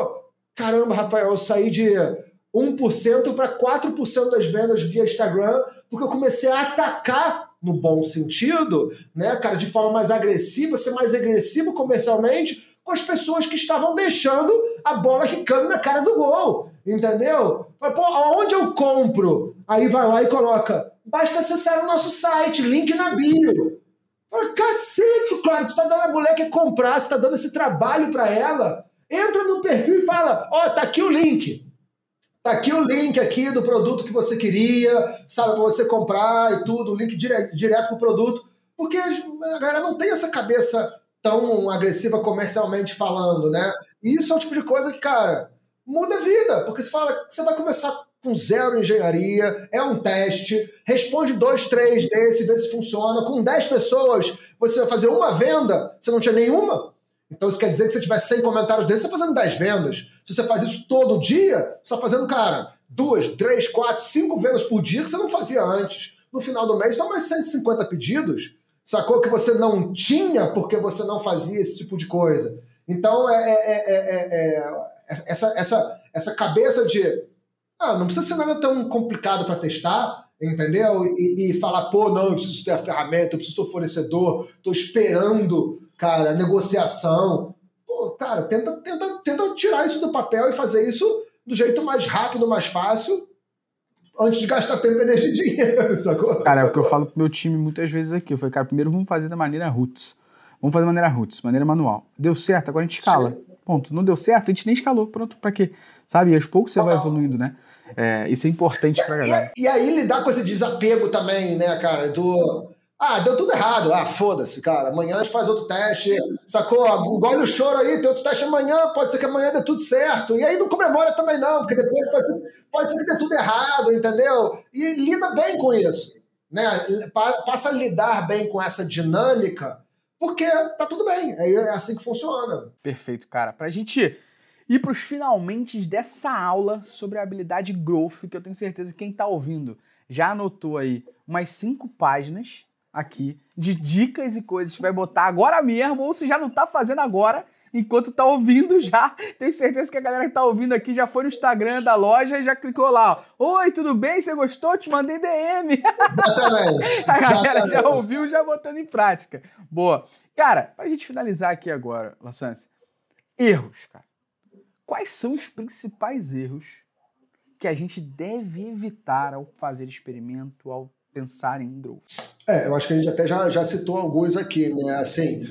caramba, Rafael, eu saí de um por cento para quatro por cento das vendas via Instagram, porque eu comecei a atacar, no bom sentido, né, cara, de forma mais agressiva, ser mais agressivo comercialmente com as pessoas que estavam deixando a bola quicando na cara do gol, entendeu? Mas, pô, aonde eu compro? Aí vai lá e coloca, basta acessar o nosso site, link na bio. Fala, cacete, cara, tu tá dando a mulher que comprar, você tá dando esse trabalho para ela, entra no perfil e fala, ó, oh, tá aqui o link. Tá aqui o link aqui do produto que você queria, sabe, para você comprar e tudo, o link dire- direto pro produto, porque a galera não tem essa cabeça tão agressiva comercialmente falando, né? E isso é o tipo de coisa que, cara, muda a vida, porque você fala que você vai começar com zero engenharia, é um teste, responde dois, três desses, vê se funciona, com dez pessoas você vai fazer uma venda, você não tinha nenhuma? Então isso quer dizer que se você tiver cem comentários desses, você está fazendo dez vendas. Se você faz isso todo dia, você está fazendo, cara, duas, três, quatro, cinco vendas por dia que você não fazia antes. No final do mês, só mais cento e cinquenta pedidos. Sacou que você não tinha porque você não fazia esse tipo de coisa. Então, é, é, é, é, é, essa, essa, essa cabeça de ah, não precisa ser nada tão complicado para testar, entendeu? E, e falar, pô, não, eu preciso ter a ferramenta, eu preciso ter o fornecedor, estou esperando, cara, negociação. Pô, cara, tenta, tenta, tenta tirar isso do papel e fazer isso do jeito mais rápido, mais fácil, antes de gastar tempo, energia e dinheiro, sacou? Cara, sacou? é o que eu falo pro meu time muitas vezes aqui. Eu falei, cara, primeiro vamos fazer da maneira roots. Vamos fazer da maneira roots, maneira manual. Deu certo, agora a gente escala. Sim. Ponto. Não deu certo, a gente nem escalou. Pronto, pra quê? Sabe? E aos poucos você vai evoluindo, né? É, isso é importante pra galera. E, e aí lidar com esse desapego também, né, cara, do... Ah, deu tudo errado. Ah, foda-se, cara. Amanhã a gente faz outro teste. Sacou? Engole o choro aí, tem outro teste amanhã. Pode ser que amanhã dê tudo certo. E aí não comemora também não, porque depois pode ser, pode ser que dê tudo errado, entendeu? E lida bem com isso, né? Passa a lidar bem com essa dinâmica, porque tá tudo bem. É assim que funciona. Perfeito, cara. Pra gente ir pros finalmente dessa aula sobre a habilidade growth, que eu tenho certeza que quem tá ouvindo já anotou aí umas cinco páginas aqui de dicas e coisas que vai botar agora mesmo, ou se já não tá fazendo agora, enquanto tá ouvindo já. Tenho certeza que a galera que tá ouvindo aqui já foi no Instagram da loja e já clicou lá, ó. Oi, tudo bem? Você gostou? Te mandei D M. Exatamente. A galera já ouviu, já botando em prática. Boa. Cara, pra gente finalizar aqui agora, Lassance, erros, cara. Quais são os principais erros que a gente deve evitar ao fazer experimento, ao pensar em growth? É, eu acho que a gente até já, já citou alguns aqui, né? Assim,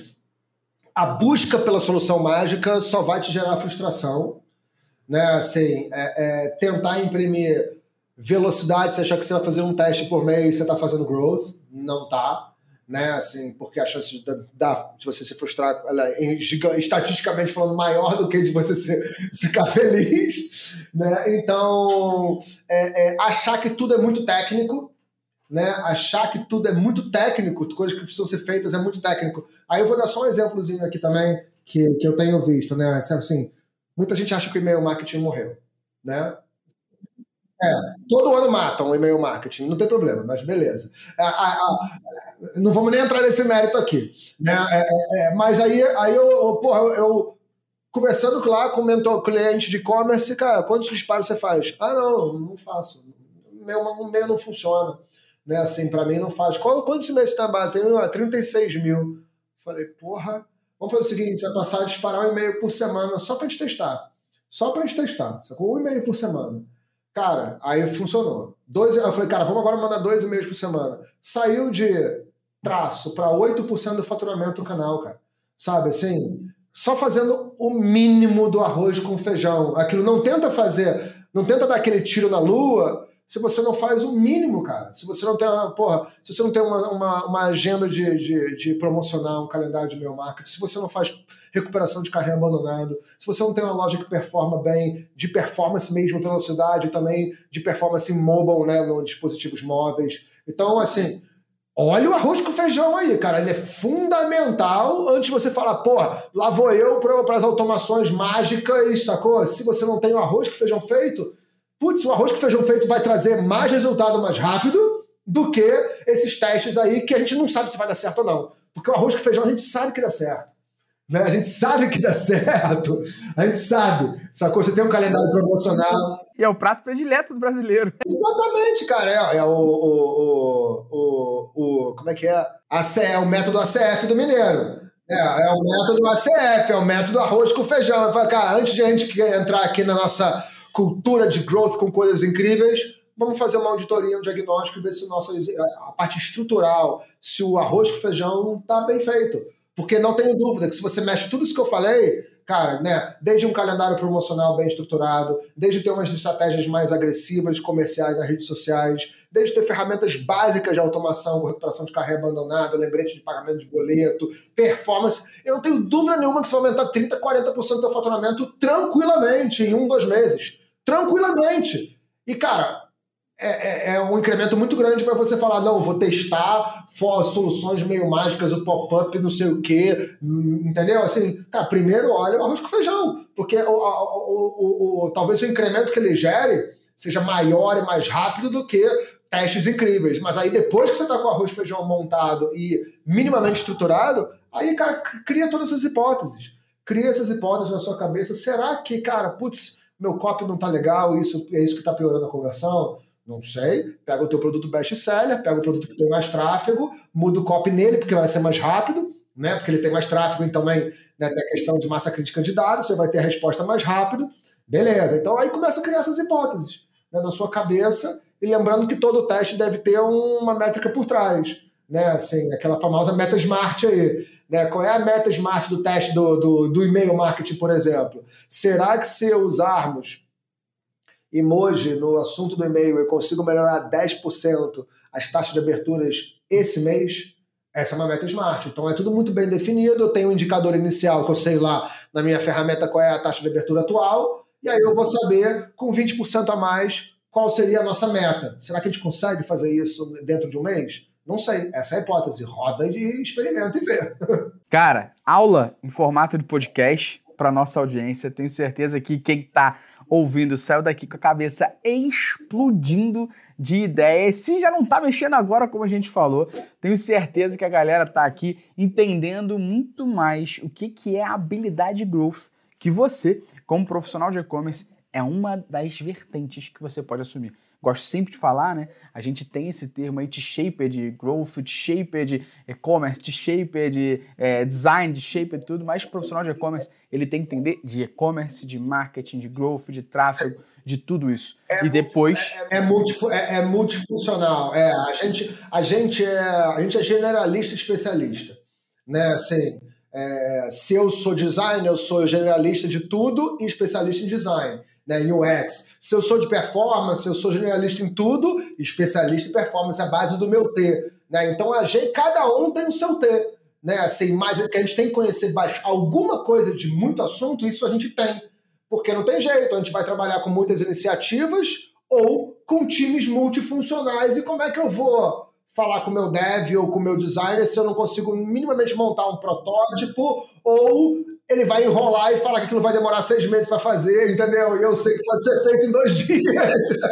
a busca pela solução mágica só vai te gerar frustração, né? Assim, é, é, tentar imprimir velocidade, você achar que você vai fazer um teste por mês, você está fazendo growth, não tá, né? Assim, porque a chance de, da, de você se frustrar, ela é estatisticamente falando maior do que de você se, ficar feliz, né? Então, é, é, achar que tudo é muito técnico, né? Achar que tudo é muito técnico, coisas que precisam ser feitas é muito técnico. Aí eu vou dar só um exemplozinho aqui também que, que eu tenho visto, né? Assim, muita gente acha que o e-mail marketing morreu, né? É, todo ano matam o e-mail marketing, não tem problema, mas beleza. É, a, a, não vamos nem entrar nesse mérito aqui, né? É, é, mas aí, aí eu, porra, eu, eu conversando lá com o mentor cliente de e-commerce, cara, quantos disparos você faz? Ah, não, não faço. O meu, o meu não funciona. Né, assim, para mim não faz. Qual, quantos e-mails você tem na base? Tem uh, trinta e seis mil. Falei, porra, vamos fazer o seguinte, você vai passar a disparar um e-mail por semana só pra gente testar. Só pra gente testar. Sacou? Um e-mail por semana. Cara, aí funcionou. Dois, eu falei, cara, vamos agora mandar dois e-mails por semana. Saiu de traço para oito por cento do faturamento do canal, cara. Sabe, assim, só fazendo o mínimo do arroz com feijão. Aquilo não tenta fazer, não tenta dar aquele tiro na lua se você não faz o mínimo, cara. Se você não tem uma, porra, se você não tem uma, uma, uma agenda de, de, de promocionar, um calendário de e-mail marketing, se você não faz recuperação de carrinho abandonado, se você não tem uma loja que performa bem, de performance mesmo, velocidade, também de performance mobile, né, nos dispositivos móveis. Então, assim, olha o arroz com feijão aí, cara. Ele é fundamental antes de você falar, porra, lá vou eu para as automações mágicas, sacou? Se você não tem o arroz com feijão feito, putz, o arroz com feijão feito vai trazer mais resultado mais rápido do que esses testes aí que a gente não sabe se vai dar certo ou não. Porque o arroz com feijão a gente sabe que dá certo. Né? A gente sabe que dá certo. A gente sabe. Sacou? Você tem um calendário promocional. E é o prato predileto do brasileiro. Exatamente, cara. É, é o, o, o, o, o... Como é que é? A C, é o método A C F do mineiro. É, é o método A C F, é o método arroz com feijão. Falo, cara, antes de a gente entrar aqui na nossa cultura de growth com coisas incríveis, vamos fazer uma auditoria, um diagnóstico e ver se o nosso, a parte estrutural, se o arroz com feijão está bem feito. Porque não tenho dúvida que se você mexe tudo isso que eu falei, cara, né, desde um calendário promocional bem estruturado, desde ter umas estratégias mais agressivas comerciais nas redes sociais, desde ter ferramentas básicas de automação, com recuperação de carreira abandonada, lembrete de pagamento de boleto, performance, eu não tenho dúvida nenhuma que você vai aumentar trinta, quarenta por cento do seu faturamento tranquilamente em um, dois meses. Tranquilamente. E, cara, É, é, é um incremento muito grande para você falar, não, vou testar for, soluções meio mágicas, o pop-up, não sei o quê, entendeu? Assim, cara, primeiro olha o arroz com feijão, porque o, o, o, o, talvez o incremento que ele gere seja maior e mais rápido do que testes incríveis, mas aí depois que você está com o arroz e feijão montado e minimamente estruturado, aí, cara, cria todas essas hipóteses, cria essas hipóteses na sua cabeça, será que, cara, putz, meu copy não tá legal, isso, é isso que tá piorando a conversão? Não sei, pega o teu produto best-seller, pega o produto que tem mais tráfego, muda o copy nele, porque vai ser mais rápido, né? Porque ele tem mais tráfego, então também, né, tem a questão de massa crítica de dados, você vai ter a resposta mais rápido, beleza. Então aí começa a criar essas hipóteses, né, na sua cabeça, e lembrando que todo teste deve ter uma métrica por trás, né? Assim, aquela famosa meta smart aí, né? Qual é a meta smart do teste do, do, do e-mail marketing, por exemplo? Será que se usarmos emoji no assunto do e-mail, eu consigo melhorar dez por cento as taxas de aberturas esse mês? Essa é uma meta smart. Então é tudo muito bem definido, eu tenho um indicador inicial que eu sei lá na minha ferramenta qual é a taxa de abertura atual, e aí eu vou saber com vinte por cento a mais qual seria a nossa meta. Será que a gente consegue fazer isso dentro de um mês? Não sei, essa é a hipótese. Roda e experimenta e vê. Cara, aula em formato de podcast para nossa audiência. Tenho certeza que quem está ouvindo saiu daqui com a cabeça explodindo de ideias. Se já não está mexendo agora, como a gente falou, tenho certeza que a galera está aqui entendendo muito mais o que, que é a habilidade growth, que você, como profissional de e-commerce, é uma das vertentes que você pode assumir. Gosto sempre de falar, né? A gente tem esse termo aí, T-shaped growth, T-shaped e-commerce, T-shaped é, design, T-shaped tudo, mas o profissional de e-commerce, ele tem que entender de e-commerce, de marketing, de growth, de tráfego, de tudo isso. É, e depois... É, é, multif, é, é multifuncional. É, a, gente, a, gente é, a gente é generalista e especialista. Né? Assim, é, se eu sou designer, eu sou generalista de tudo e especialista em design. Né, em U X. Se eu sou de performance, eu sou generalista em tudo, especialista em performance, é a base do meu T. Né? Então, a gente, cada um tem o seu T. Né? Assim, mas é que a gente tem que conhecer alguma coisa de muito assunto, isso a gente tem. Porque não tem jeito, a gente vai trabalhar com muitas iniciativas ou com times multifuncionais. E como é que eu vou falar com o meu dev ou com o meu designer se eu não consigo minimamente montar um protótipo ou... ele vai enrolar e falar que aquilo vai demorar seis meses para fazer, entendeu? E eu sei que pode ser feito em dois dias.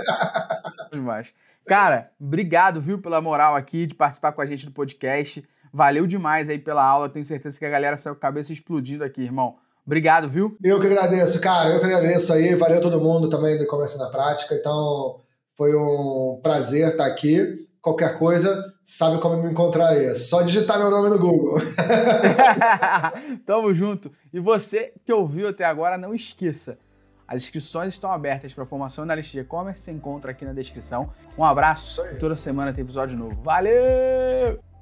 Demais. Cara, obrigado, viu, pela moral aqui de participar com a gente do podcast. Valeu demais aí pela aula. Tenho certeza que a galera saiu com a cabeça explodindo aqui, irmão. Obrigado, viu? Eu que agradeço, cara. Eu que agradeço aí. Valeu todo mundo também do E-Commerce na Prática. Então, foi um prazer estar aqui. Qualquer coisa, sabe como me encontrar aí. É só digitar meu nome no Google. Tamo junto. E você que ouviu até agora, não esqueça. As inscrições estão abertas para a formação analista de e-commerce. Você encontra aqui na descrição. Um abraço. E toda semana tem episódio novo. Valeu!